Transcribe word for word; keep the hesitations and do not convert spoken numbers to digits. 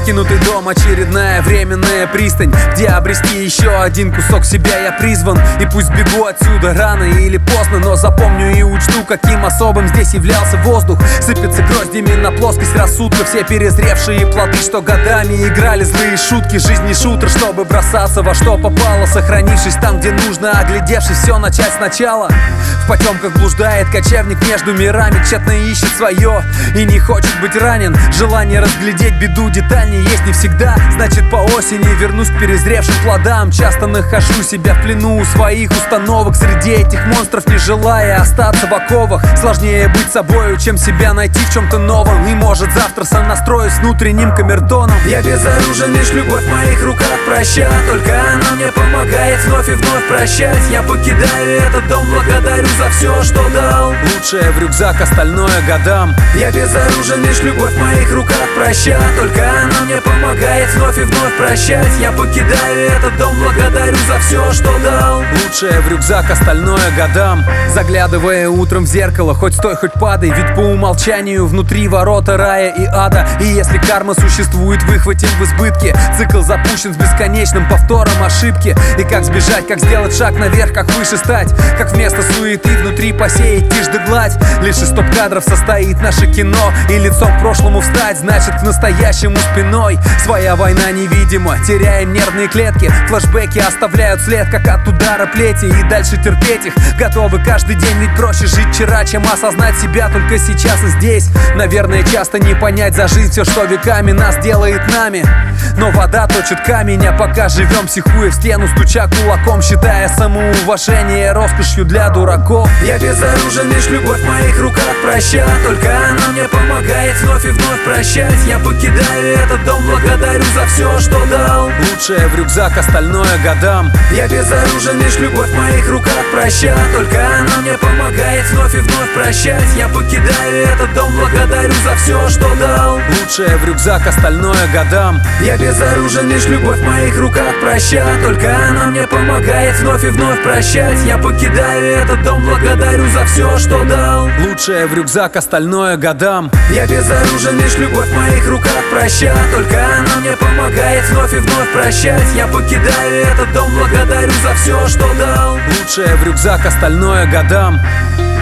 Покинутый дом, очередная временная пристань, где обрести еще один кусок себя я призван. И пусть бегу отсюда рано или поздно, но запомню и учту, каким особым здесь являлся воздух. Сыпется гроздями на плоскость рассудка все перезревшие плоды, что годами играли злые шутки. Жизнь не шутер, чтобы бросаться во что попало, сохранившись там, где нужно, оглядевшись все начать сначала. В потемках блуждает кочевник между мирами, тщетно ищет свое и не хочет быть ранен. Желание разглядеть беду детальнее есть не всегда. Значит, по осени вернусь к перезревшим плодам. Часто нахожу себя в плену у своих установок, среди этих монстров не желая остаться в оковах. Сложнее быть собою, чем себя найти в чем-то новом. И может завтра сонастроюсь с внутренним камертоном. Я безоружен, лишь любовь в моих руках проща. Только она мне помогает вновь и вновь прощать. Я покидаю этот дом, благодарю за все, что дал. Лучшее в рюкзак, остальное годам. Я безоружен, лишь любовь в моих руках проща. Только она мне помогает вновь и вновь прощать. Я покидаю этот дом, благодарю за все, что дал. Лучшее в рюкзак, остальное годам. Заглядывая утром в зеркало, хоть стой, хоть падай, ведь по умолчанию внутри ворота рая и ада. И если карма существует, выхватим в избытке. Цикл запущен с бесконечным повтором ошибки. И как сбежать, как сделать шаг наверх, как выше стать, как вместо суеты внутри посеять тишь да гладь. Лишь из стоп-кадров состоит наше кино, и лицом к прошлому встать значит к настоящему спиной. Своя война невидима, теряем нервные клетки. Флэшбэки оставляют след, как от удара плети. И дальше терпеть их готовы каждый день, ведь проще жить вчера, чем осознать себя только сейчас и здесь. Наверное, часто не понять за жизнь все, что веками нас делает нами. Но вода точит камень, а пока живем, психуя в стену, стуча кулаком, считая самоуважение роскошью для дураков. Я безоружен, лишь любовь в моих руках проща. Только она мне помогает вновь и вновь прощать. Я покидаю этот дом, благодарю за все, что дал. Лучшее в рюкзак, остальное годам. Я безоружен, лишь любовь в моих руках проща. Только она мне помогает вновь и вновь прощать. Я покидаю этот дом, благодарю за все, что дал. Лучшее в рюкзак, остальное годам. Я безоружен, лишь любовь в моих руках проща. Только она мне помогает вновь и вновь прощать. Я покидаю этот дом, благодарю за все, что дал. Лучшее в рюкзак, остальное годам. Я безоружен, лишь любовь в моих руках проща. Только она мне помогает вновь и вновь прощать. Я покидаю этот дом, благодарю за все, что дал. Лучшее в рюкзак, остальное годам.